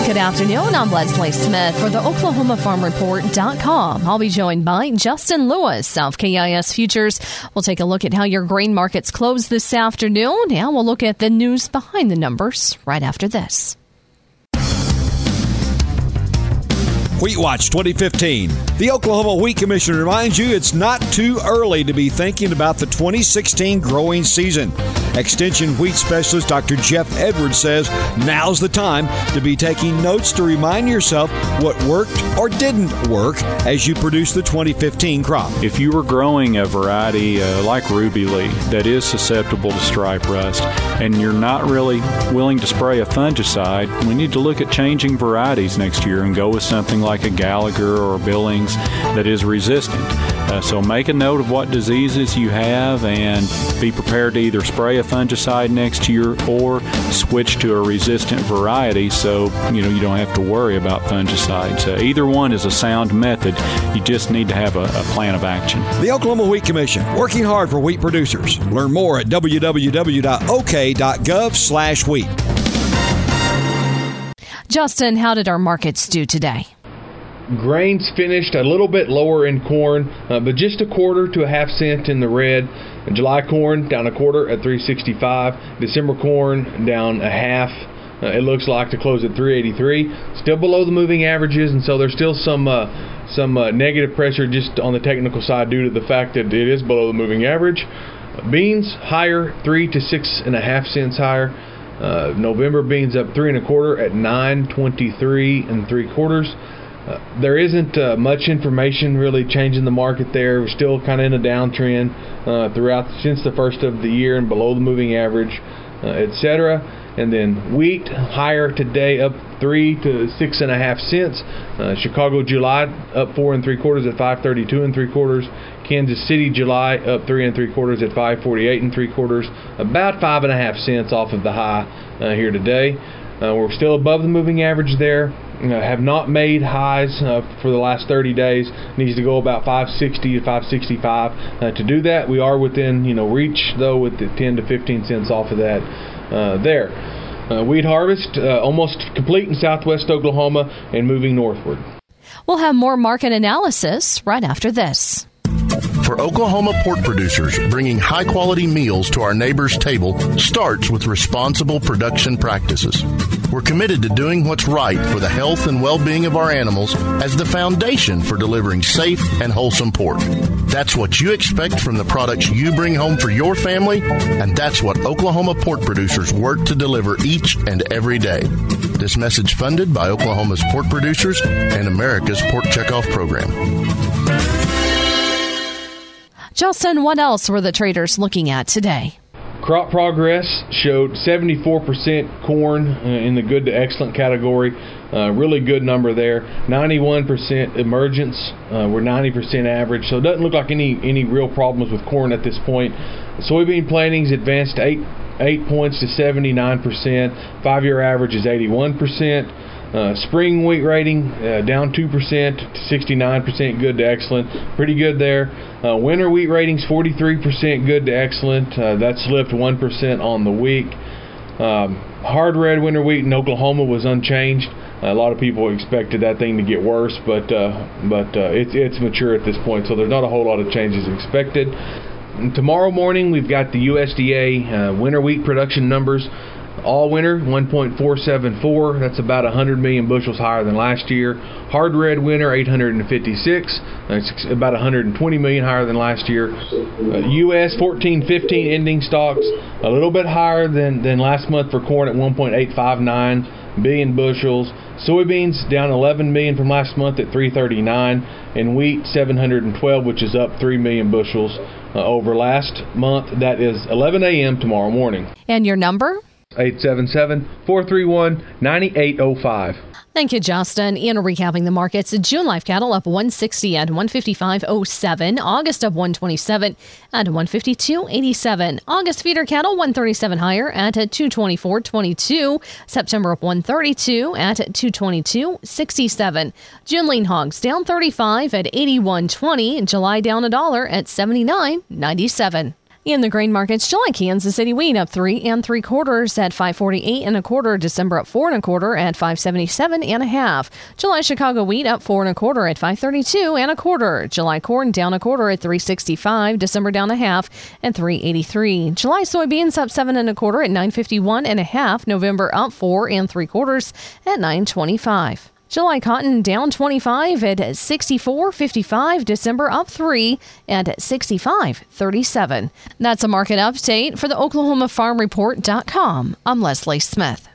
Good afternoon. I'm Leslie Smith for the OklahomaFarmReport.com. I'll be joined by Justin Lewis of KIS Futures. We'll take a look at how your grain markets close this afternoon, and we'll look at the news behind the numbers right after this. Wheat Watch 2015. The Oklahoma Wheat Commission reminds you it's not too early to be thinking about the 2016 growing season. Extension wheat specialist Dr. Jeff Edwards says now's the time to be taking notes to remind yourself what worked or didn't work as you produce the 2015 crop. If you were growing a variety like Ruby Lee that is susceptible to stripe rust and you're not really willing to spray a fungicide, we need to look at changing varieties next year and go with something like a Gallagher or Billings that is resistant. So make a note of what diseases you have and be prepared to either spray a fungicide next year or switch to a resistant variety so you don't have to worry about fungicides. Either one is a sound method. You just need to have a plan of action. The Oklahoma Wheat Commission, working hard for wheat producers. Learn more at www.ok.gov/wheat. Justin, how did our markets do today? Grains finished a little bit lower in corn, but just a quarter to a half cent in the red. July corn down a quarter at $3.65. December corn down a half. It looks like to close at $3.83. Still below the moving averages, and so there's still some negative pressure just on the technical side due to the fact that it is below the moving average. Beans higher, 3 to 6.5 cents higher. November beans up 3 1/4 at $9.23 3/4. There isn't much information really changing the market there. We're still kind of in a downtrend since the first of the year and below the moving average, etc. And then wheat higher today, up 3 to 6.5 cents. Chicago July up 4 3/4 at $5.32 3/4. Kansas City July up 3 3/4 at $5.48 3/4. About 5.5 cents off of the high here today. We're still above the moving average there. Have not made highs for the last 30 days. Needs to go about 560 to 565 to do that. We are within reach though with the 10 to 15 cents off of that there. Wheat harvest almost complete in southwest Oklahoma and moving northward. We'll have more market analysis right after this. For Oklahoma pork producers, bringing high-quality meals to our neighbors' table starts with responsible production practices. We're committed to doing what's right for the health and well-being of our animals as the foundation for delivering safe and wholesome pork. That's what you expect from the products you bring home for your family, and that's what Oklahoma pork producers work to deliver each and every day. This message funded by Oklahoma's pork producers and America's Pork Checkoff Program. Justin, what else were the traders looking at today? Crop progress showed 74% corn in the good to excellent category. Really good number there. 91% emergence. We're 90% average. So it doesn't look like any real problems with corn at this point. Soybean plantings advanced 8 points to 79%. 5-year average is 81%. Spring wheat rating down 2% to 69%, good to excellent. Pretty good there. Winter wheat ratings 43%, good to excellent. That slipped 1% on the week. Hard red winter wheat in Oklahoma was unchanged. A lot of people expected that thing to get worse, but it's mature at this point, so there's not a whole lot of changes expected. And tomorrow morning we've got the USDA winter wheat production numbers. All winter, 1.474. That's about 100 million bushels higher than last year. Hard red winter, 856. That's about 120 million higher than last year. U.S. 14-15 ending stocks, a little bit higher than last month for corn at 1.859 billion bushels. Soybeans down 11 million from last month at 339. And wheat, 712, which is up 3 million bushels over last month. That is 11 a.m. tomorrow morning. And your number? 877-431-9805. Thank you, Justin. In recapping the markets, June live cattle up 160 at 155.07. August up 127 at 152.87. August feeder cattle 137 higher at 224.22. September up 132 at 222.67. June lean hogs down 35 at 81.20. July down $1 at 79.97. In the grain markets, July Kansas City wheat up 3 3/4 at $5.48 1/4. December up 4 1/4 at $5.77 1/2. July Chicago wheat up 4 1/4 at $5.32 1/4. July corn down 1/4 at $3.65. December down 1/2 at $3.83. July soybeans up 7 1/4 at $9.51 1/2. November up 4 3/4 at $9.25. July cotton down 25 at $64.55. December up 3 at $65.37. That's a market update for the OklahomaFarmReport.com. I'm Leslie Smith.